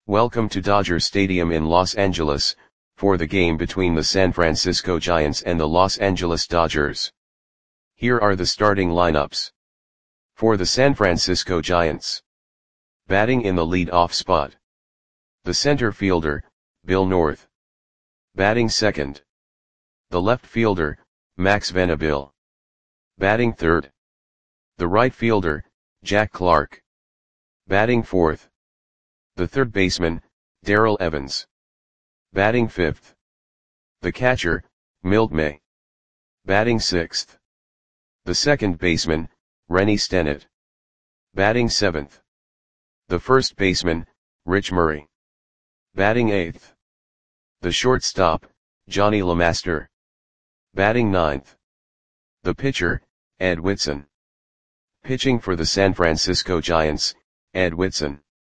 Welcome to Dodger Stadium in Los Angeles, for the game between the San Francisco Giants and the Los Angeles Dodgers. Here are the starting lineups. For the San Francisco Giants. Batting in the lead-off spot. The center fielder, Bill North. Batting second. The left fielder, Max Venable. Batting third. The right fielder, Jack Clark. Batting fourth. The third baseman, Darrell Evans. Batting fifth. The catcher, Milt May. Batting sixth. The second baseman, Rennie Stennett. Batting seventh. The first baseman, Rich Murray. Batting eighth. The shortstop, Johnny LeMaster. Batting ninth. The pitcher, Ed Whitson. Pitching for the San Francisco Giants, Ed Whitson.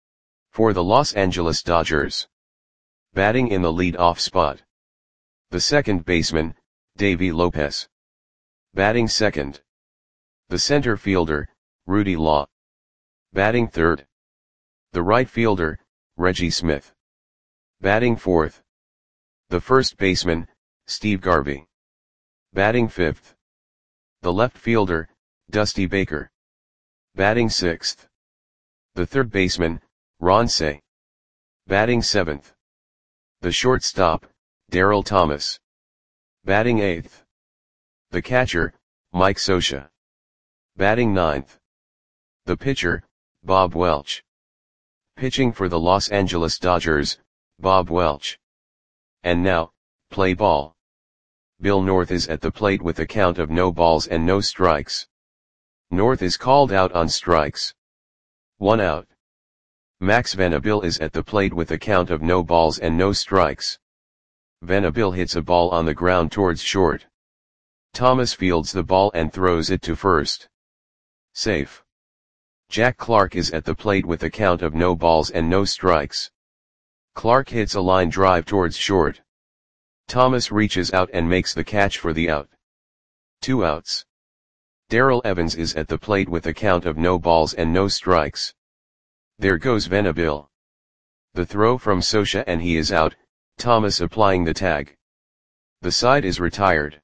For the Los Angeles Dodgers. Batting in the lead-off spot. The second baseman, Davey Lopez. Batting second. The center fielder, Rudy Law. Batting third. The right fielder, Reggie Smith. Batting fourth. The first baseman, Steve Garvey. Batting fifth. The left fielder, Dusty Baker. Batting sixth. The third baseman, Ron Cey. Batting seventh. The shortstop, Darrell Thomas. Batting eighth. The catcher, Mike Scioscia. Batting ninth. The pitcher, Bob Welch. Pitching for the Los Angeles Dodgers, Bob Welch. And now, play ball. Bill North is at the plate with a count of no balls and no strikes. North is called out on strikes. 1 out. Max Venable is at the plate with a count of no balls and no strikes. Venable hits a ball on the ground towards short. Thomas fields the ball and throws it to first. Safe. Jack Clark is at the plate with a count of no balls and no strikes. Clark hits a line drive towards short. Thomas reaches out and makes the catch for the out. 2 outs. Darrell Evans is at the plate with a count of no balls and no strikes. There goes Venable. The throw from Scioscia and he is out, Thomas applying the tag. The side is retired.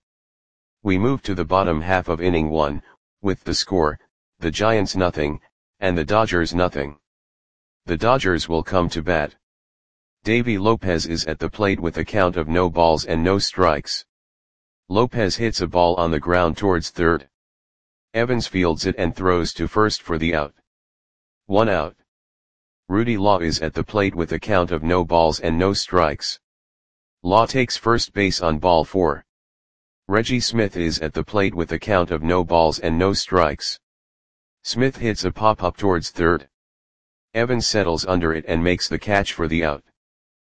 We move to the bottom half of inning 1, with the score, the Giants nothing, and the Dodgers nothing. The Dodgers will come to bat. Davey Lopez is at the plate with a count of no balls and no strikes. Lopez hits a ball on the ground towards third. Evans fields it and throws to first for the out. 1 out. Rudy Law is at the plate with a count of no balls and no strikes. Law takes first base on ball 4. Reggie Smith is at the plate with a count of no balls and no strikes. Smith hits a pop-up towards third. Evans settles under it and makes the catch for the out.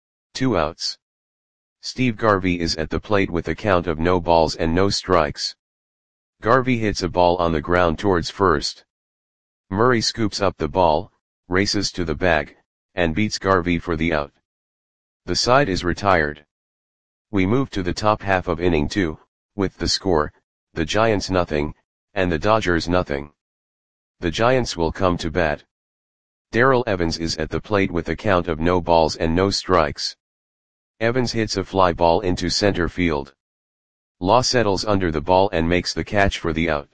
2 outs. Steve Garvey is at the plate with a count of no balls and no strikes. Garvey hits a ball on the ground towards first. Murray scoops up the ball, races to the bag, and beats Garvey for the out. The side is retired. We move to the top half of inning 2, with the score, the Giants nothing, and the Dodgers nothing. The Giants will come to bat. Darrell Evans is at the plate with a count of no balls and no strikes. Evans hits a fly ball into center field. Law settles under the ball and makes the catch for the out.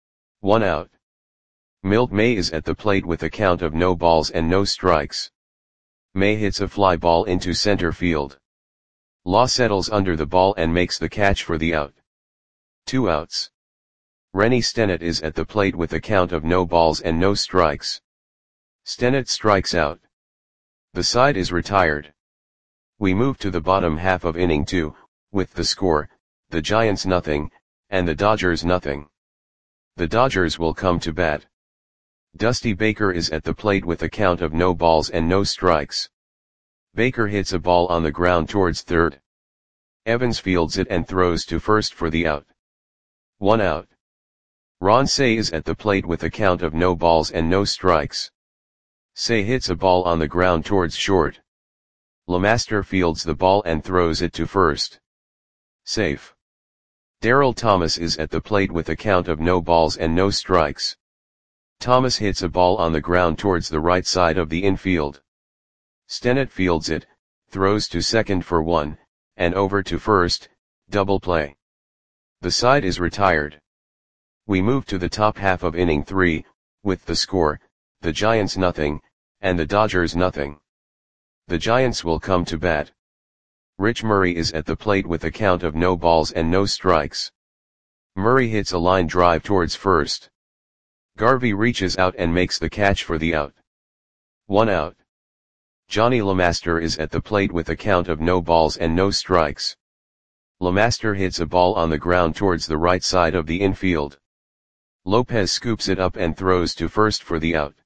1 out. Milt May is at the plate with a count of no balls and no strikes. May hits a fly ball into center field. Law settles under the ball and makes the catch for the out. 2 outs. Rennie Stennett is at the plate with a count of no balls and no strikes. Stennett strikes out. The side is retired. We move to the bottom half of inning 2, with the score, the Giants nothing, and the Dodgers nothing. The Dodgers will come to bat. Dusty Baker is at the plate with a count of no balls and no strikes. Baker hits a ball on the ground towards third. Evans fields it and throws to first for the out. 1 out. Ron Cey is at the plate with a count of no balls and no strikes. Cey hits a ball on the ground towards short. LeMaster fields the ball and throws it to first. Safe. Darrell Thomas is at the plate with a count of no balls and no strikes. Thomas hits a ball on the ground towards the right side of the infield. Stennett fields it, throws to second for 1, and over to first, double play. The side is retired. We move to the top half of inning 3, with the score, the Giants nothing, and the Dodgers nothing. The Giants will come to bat. Rich Murray is at the plate with a count of no balls and no strikes. Murray hits a line drive towards first. Garvey reaches out and makes the catch for the out. 1 out. Johnny LeMaster is at the plate with a count of no balls and no strikes. LeMaster hits a ball on the ground towards the right side of the infield. Lopez scoops it up and throws to first for the out.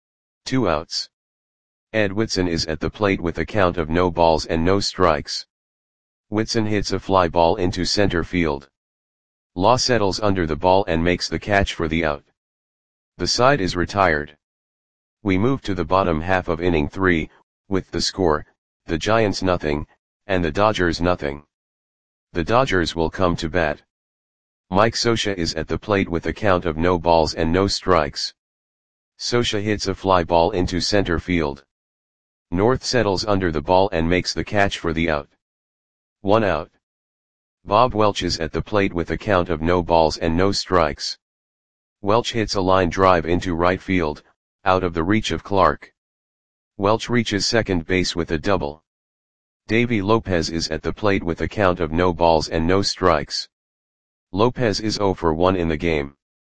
2 outs. Ed Whitson is at the plate with a count of no balls and no strikes. Whitson hits a fly ball into center field. Law settles under the ball and makes the catch for the out. The side is retired. We move to the bottom half of inning 3, with the score, the Giants nothing, and the Dodgers nothing. The Dodgers will come to bat. Mike Scioscia is at the plate with a count of no balls and no strikes. Scioscia hits a fly ball into center field. North settles under the ball and makes the catch for the out. 1 out. Bob Welch is at the plate with a count of no balls and no strikes. Welch hits a line drive into right field, out of the reach of Clark. Welch reaches second base with a double. Davy Lopez is at the plate with a count of no balls and no strikes. Lopez is 0 for 1 in the game.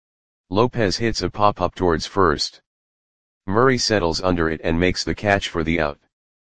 Lopez hits a pop-up towards first. Murray settles under it and makes the catch for the out.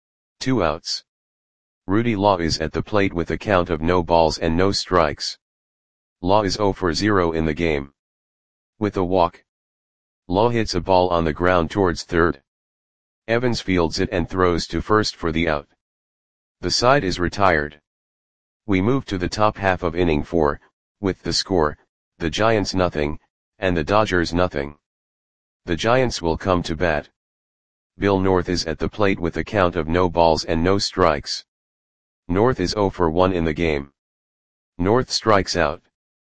2 outs. Rudy Law is at the plate with a count of no balls and no strikes. Law is 0 for 0 in the game. With a walk. Law hits a ball on the ground towards third. Evans fields it and throws to first for the out. The side is retired. We move to the top half of inning 4, with the score, the Giants nothing, and the Dodgers nothing. The Giants will come to bat. Bill North is at the plate with a count of no balls and no strikes. North is 0 for 1 in the game. North strikes out.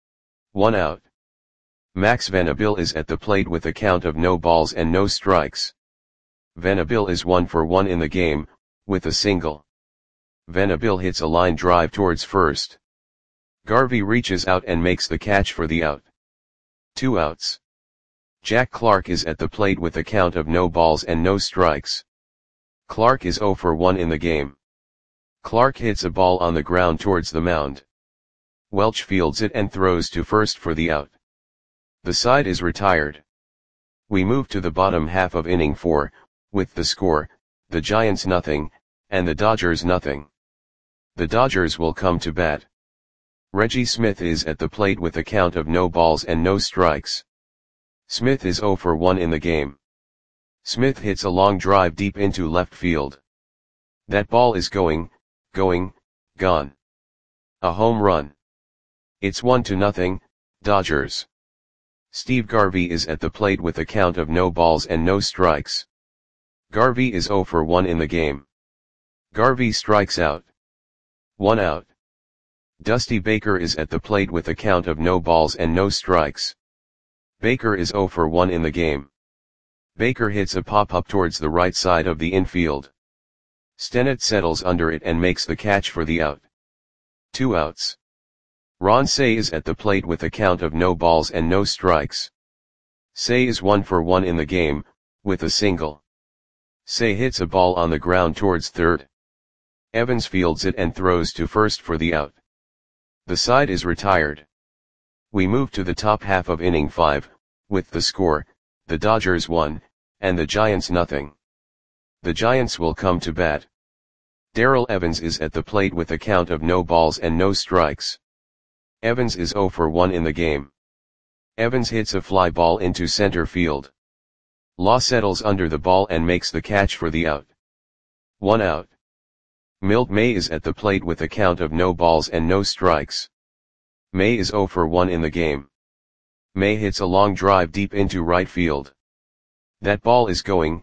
1 out. Max Venable is at the plate with a count of no balls and no strikes. Venable is 1 for 1 in the game, with a single. Venable hits a line drive towards first. Garvey reaches out and makes the catch for the out. 2 outs. Jack Clark is at the plate with a count of no balls and no strikes. Clark is 0 for 1 in the game. Clark hits a ball on the ground towards the mound. Welch fields it and throws to first for the out. The side is retired. We move to the bottom half of inning 4, with the score, the Giants nothing, and the Dodgers nothing. The Dodgers will come to bat. Reggie Smith is at the plate with a count of no balls and no strikes. Smith is 0 for 1 in the game. Smith hits a long drive deep into left field. That ball is going, gone. A home run. It's 1-0, Dodgers. Steve Garvey is at the plate with a count of no balls and no strikes. Garvey is 0 for 1 in the game. Garvey strikes out. 1 out. Dusty Baker is at the plate with a count of no balls and no strikes. Baker is 0 for 1 in the game. Baker hits a pop-up towards the right side of the infield. Stennett settles under it and makes the catch for the out. 2 outs. Ron Cey is at the plate with a count of no balls and no strikes. Cey is 1 for 1 in the game, with a single. Cey hits a ball on the ground towards third. Evans fields it and throws to first for the out. The side is retired. We move to the top half of inning 5, with the score, the Dodgers 1, and the Giants nothing. The Giants will come to bat. Darrell Evans is at the plate with a count of no balls and no strikes. Evans is 0 for 1 in the game. Evans hits a fly ball into center field. Law settles under the ball and makes the catch for the out. 1 out. Milt May is at the plate with a count of no balls and no strikes. May is 0 for 1 in the game. May hits a long drive deep into right field. That ball is going,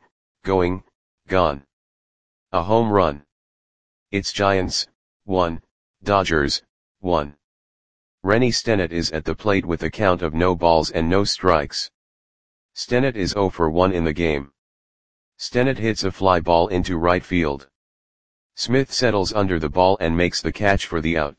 gone. A home run. It's Giants, 1, Dodgers, 1. Rennie Stennett is at the plate with a count of no balls and no strikes. Stennett is 0 for 1 in the game. Stennett hits a fly ball into right field. Smith settles under the ball and makes the catch for the out.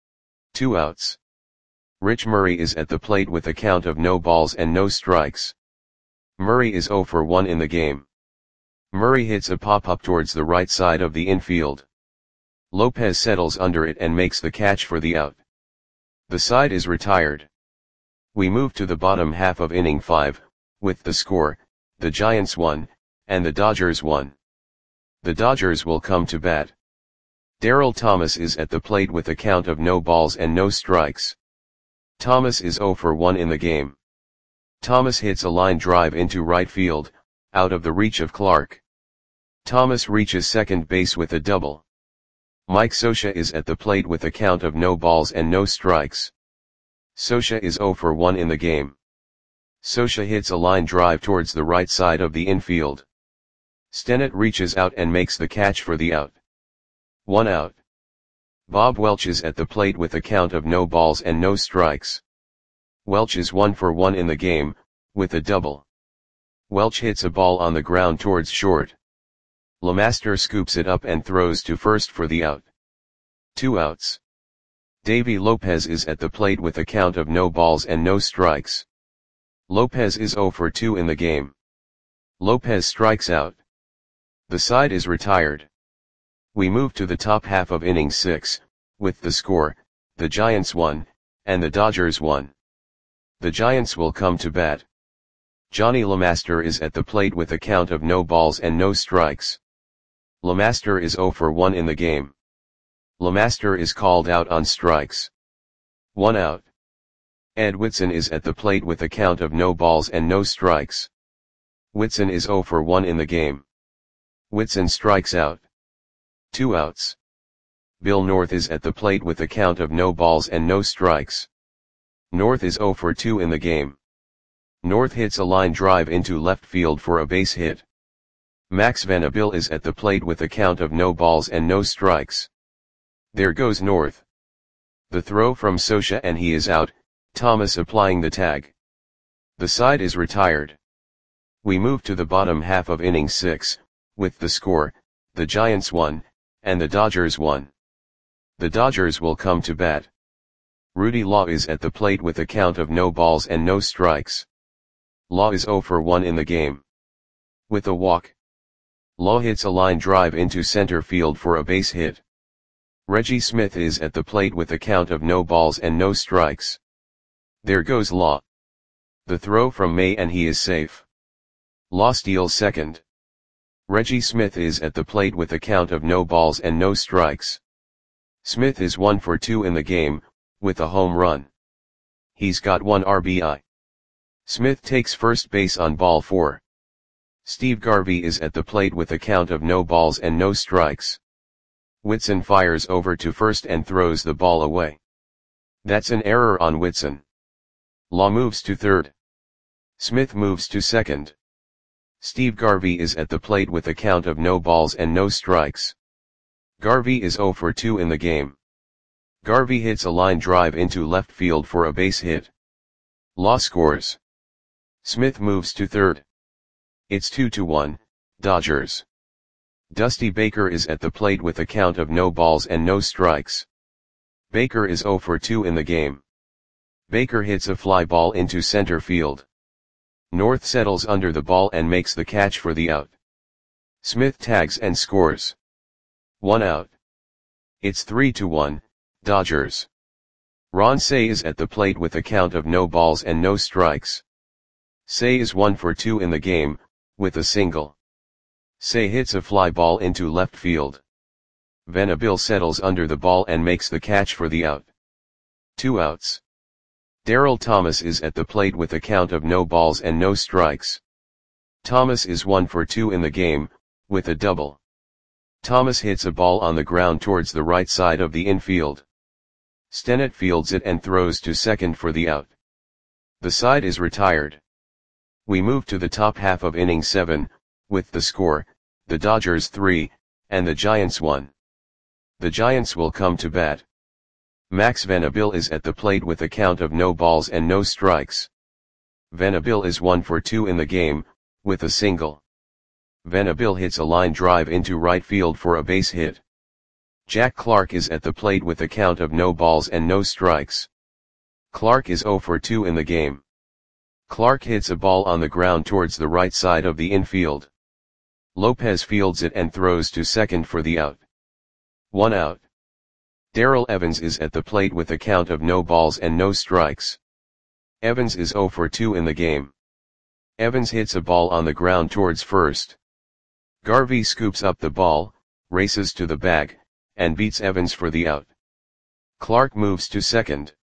2 outs. Rich Murray is at the plate with a count of no balls and no strikes. Murray is 0 for 1 in the game. Murray hits a pop-up towards the right side of the infield. Lopez settles under it and makes the catch for the out. The side is retired. We move to the bottom half of inning 5, with the score, the Giants 1, and the Dodgers 1. The Dodgers will come to bat. Darryl Thomas is at the plate with a count of no balls and no strikes. Thomas is 0 for 1 in the game. Thomas hits a line drive into right field, out of the reach of Clark. Thomas reaches second base with a double. Mike Scioscia is at the plate with a count of no balls and no strikes. Scioscia is 0 for 1 in the game. Scioscia hits a line drive towards the right side of the infield. Stennett reaches out and makes the catch for the out. 1 out. Bob Welch is at the plate with a count of no balls and no strikes. Welch is 1 for 1 in the game, with a double. Welch hits a ball on the ground towards short. LeMaster scoops it up and throws to first for the out. 2 outs. Davy Lopez is at the plate with a count of no balls and no strikes. Lopez is 0 for 2 in the game. Lopez strikes out. The side is retired. We move to the top half of inning 6, with the score, the Giants 1, and the Dodgers 1. The Giants will come to bat. Johnny LeMaster is at the plate with a count of no balls and no strikes. LeMaster is 0 for 1 in the game. LeMaster is called out on strikes. 1 out. Ed Whitson is at the plate with a count of no balls and no strikes. Whitson is 0 for 1 in the game. Whitson strikes out. 2 outs. Bill North is at the plate with a count of no balls and no strikes. North is 0 for 2 in the game. North hits a line drive into left field for a base hit. Max Vanderbilt is at the plate with a count of no balls and no strikes. There goes North. The throw from Scioscia and he is out, Thomas applying the tag. The side is retired. We move to the bottom half of inning 6, with the score, the Giants 1, and the Dodgers 1. The Dodgers will come to bat. Rudy Law is at the plate with a count of no balls and no strikes. Law is 0 for 1 in the game. With a walk. Law hits a line drive into center field for a base hit. Reggie Smith is at the plate with a count of no balls and no strikes. There goes Law. The throw from May and he is safe. Law steals second. Reggie Smith is at the plate with a count of no balls and no strikes. Smith is 1 for 2 in the game, with a home run. He's got 1 RBI. Smith takes first base on ball 4. Steve Garvey is at the plate with a count of no balls and no strikes. Whitson fires over to first and throws the ball away. That's an error on Whitson. Law moves to third. Smith moves to second. Steve Garvey is at the plate with a count of no balls and no strikes. Garvey is 0 for 2 in the game. Garvey hits a line drive into left field for a base hit. Law scores. Smith moves to third. It's 2-1, Dodgers. Dusty Baker is at the plate with a count of no balls and no strikes. Baker is 0 for 2 in the game. Baker hits a fly ball into center field. North settles under the ball and makes the catch for the out. Smith tags and scores. 1 out. It's 3-1, Dodgers. Ron Cey is at the plate with a count of no balls and no strikes. Cey is 1 for 2 in the game, with a single. Cey hits a fly ball into left field. Vanderbilt settles under the ball and makes the catch for the out. 2 outs. Darryl Thomas is at the plate with a count of no balls and no strikes. Thomas is 1 for 2 in the game, with a double. Thomas hits a ball on the ground towards the right side of the infield. Stennett fields it and throws to second for the out. The side is retired. We move to the top half of inning 7, with the score, the Dodgers 3, and the Giants 1. The Giants will come to bat. Max Vanderbilt is at the plate with a count of no balls and no strikes. Vanderbilt is 1 for 2 in the game, with a single. Venable hits a line drive into right field for a base hit. Jack Clark is at the plate with a count of no balls and no strikes. Clark is 0 for 2 in the game. Clark hits a ball on the ground towards the right side of the infield. Lopez fields it and throws to second for the out. 1 out. Darrell Evans is at the plate with a count of no balls and no strikes. Evans is 0 for 2 in the game. Evans hits a ball on the ground towards first. Garvey scoops up the ball, races to the bag, and beats Evans for the out. Clark moves to second.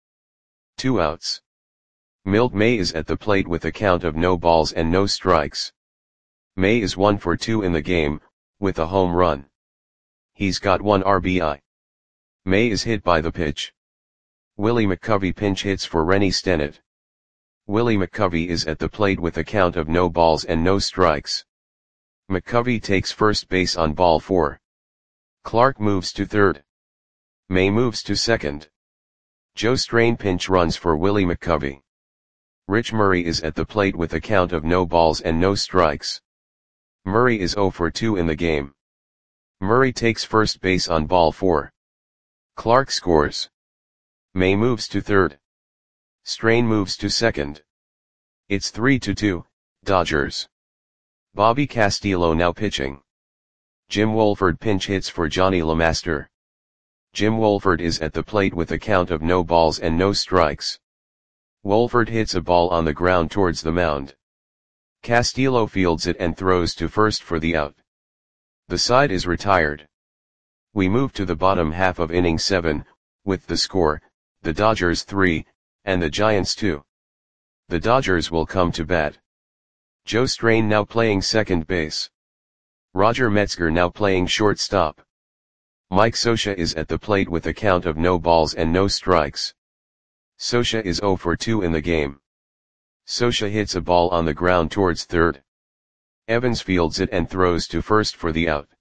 2 outs. Milt May is at the plate with a count of no balls and no strikes. May is 1 for 2 in the game, with a home run. He's got 1 RBI. May is hit by the pitch. Willie McCovey pinch hits for Rennie Stennett. Willie McCovey is at the plate with a count of no balls and no strikes. McCovey takes first base on ball 4. Clark moves to third. May moves to second. Joe Strain pinch runs for Willie McCovey. Rich Murray is at the plate with a count of no balls and no strikes. Murray is 0 for 2 in the game. Murray takes first base on ball 4. Clark scores. May moves to third. Strain moves to second. It's 3-2, Dodgers. Bobby Castillo now pitching. Jim Wolford pinch hits for Johnny LeMaster. Jim Wolford is at the plate with a count of no balls and no strikes. Wolford hits a ball on the ground towards the mound. Castillo fields it and throws to first for the out. The side is retired. We move to the bottom half of inning 7, with the score, the Dodgers 3, and the Giants 2. The Dodgers will come to bat. Joe Strain now playing second base. Roger Metzger now playing shortstop. Mike Scioscia is at the plate with a count of no balls and no strikes. Scioscia is 0 for 2 in the game. Scioscia hits a ball on the ground towards third. Evans fields it and throws to first for the out.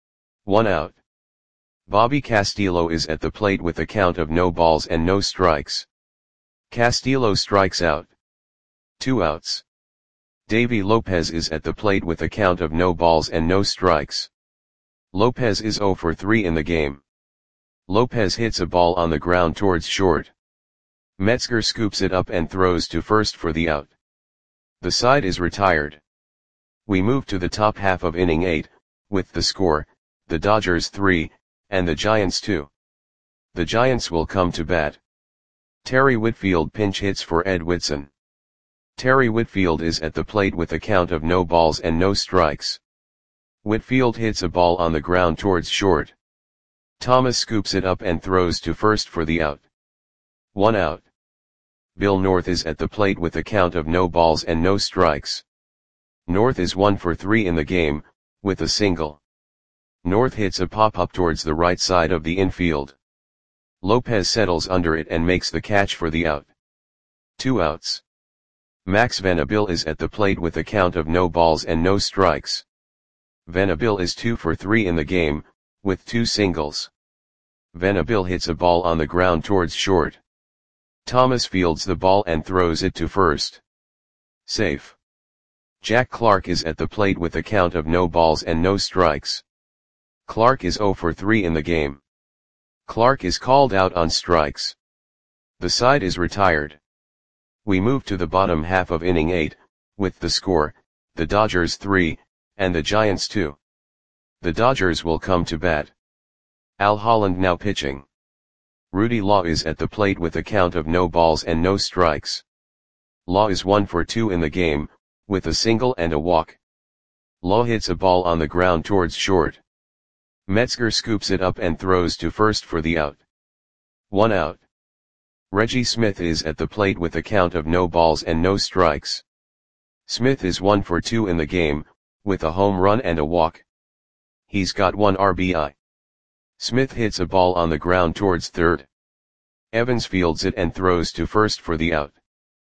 1 out. Bobby Castillo is at the plate with a count of no balls and no strikes. Castillo strikes out. 2 outs. Davy Lopez is at the plate with a count of no balls and no strikes. Lopez is 0 for 3 in the game. Lopez hits a ball on the ground towards short. Metzger scoops it up and throws to first for the out. The side is retired. We move to the top half of inning 8, with the score, the Dodgers 3, and the Giants 2. The Giants will come to bat. Terry Whitfield pinch hits for Ed Whitson. Terry Whitfield is at the plate with a count of no balls and no strikes. Whitfield hits a ball on the ground towards short. Thomas scoops it up and throws to first for the out. 1 out. Bill North is at the plate with a count of no balls and no strikes. North is 1 for 3 in the game, with a single. North hits a pop-up towards the right side of the infield. Lopez settles under it and makes the catch for the out. 2 outs. Max Venable is at the plate with a count of no balls and no strikes. Venable is 2 for 3 in the game, with 2 singles. Venable hits a ball on the ground towards short. Thomas fields the ball and throws it to first. Safe. Jack Clark is at the plate with a count of no balls and no strikes. Clark is 0 for 3 in the game. Clark is called out on strikes. The side is retired. We move to the bottom half of inning 8, with the score, the Dodgers 3, and the Giants 2. The Dodgers will come to bat. Al Holland now pitching. Rudy Law is at the plate with a count of no balls and no strikes. Law is 1 for 2 in the game, with a single and a walk. Law hits a ball on the ground towards short. Metzger scoops it up and throws to first for the out. 1 out. Reggie Smith is at the plate with a count of no balls and no strikes. Smith is 1 for 2 in the game, with a home run and a walk. He's got 1 RBI. Smith hits a ball on the ground towards third. Evans fields it and throws to first for the out.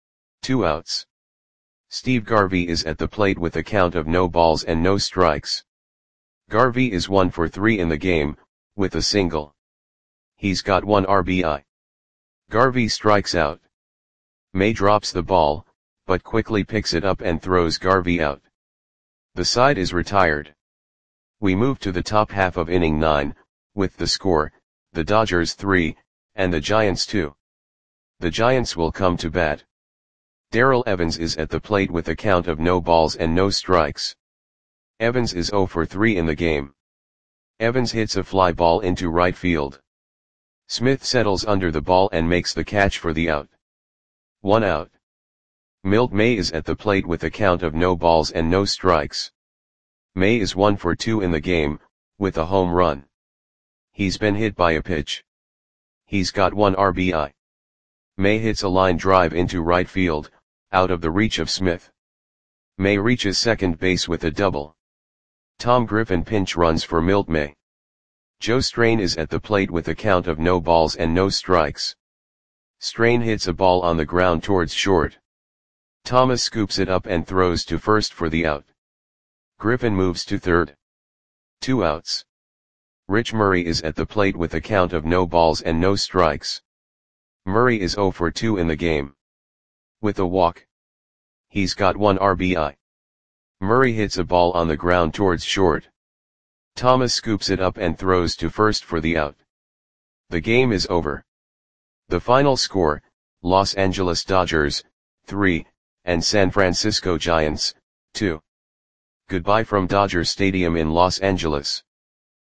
2 outs. Steve Garvey is at the plate with a count of no balls and no strikes. Garvey is 1 for 3 in the game, with a single. He's got 1 RBI. Garvey strikes out. May drops the ball, but quickly picks it up and throws Garvey out. The side is retired. We move to the top half of inning 9, with the score, the Dodgers 3, and the Giants 2. The Giants will come to bat. Darrell Evans is at the plate with a count of no balls and no strikes. Evans is 0 for 3 in the game. Evans hits a fly ball into right field. Smith settles under the ball and makes the catch for the out. 1 out. Milt May is at the plate with a count of no balls and no strikes. May is 1 for 2 in the game, with a home run. He's been hit by a pitch. He's got 1 RBI. May hits a line drive into right field, out of the reach of Smith. May reaches second base with a double. Tom Griffin pinch runs for Milt May. Joe Strain is at the plate with a count of no balls and no strikes. Strain hits a ball on the ground towards short. Thomas scoops it up and throws to first for the out. Griffin moves to third. 2 outs. Rich Murray is at the plate with a count of no balls and no strikes. Murray is 0 for 2 in the game. With a walk. He's got 1 RBI. Murray hits a ball on the ground towards short. Thomas scoops it up and throws to first for the out. The game is over. The final score, Los Angeles Dodgers, 3, and San Francisco Giants, 2. Goodbye from Dodger Stadium in Los Angeles.